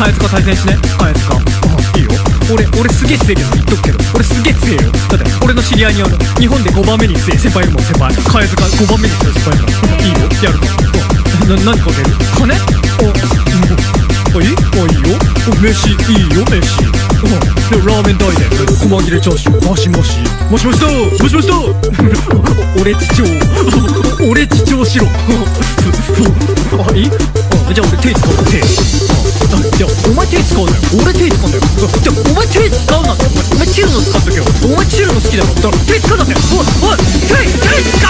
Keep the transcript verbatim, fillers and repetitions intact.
貝塚対戦しね。貝塚、あ、いいよ。俺俺すげえ強えけど言っとくけど、俺すげえ強えよ。だって俺の知り合いにあの日本でごばんめに強え先輩いるもん。先輩貝塚ごばんめに強い先輩いるから。いいよ、やるか。な、何かける？金？お、おいい？お、いいよ。お、飯いいよ、飯。うん。でラーメン代で細切れチャーシューマシマシマシマシだマシマシだ俺父長俺父長しろあ、いい？じゃあ俺手使うの手。いやお前手使うなよ。俺手使うんだよ。じゃあお前手使うなって。お前チルの使っとけよ。お前チルの好きだろ。だから手使うなって。おいおい手手使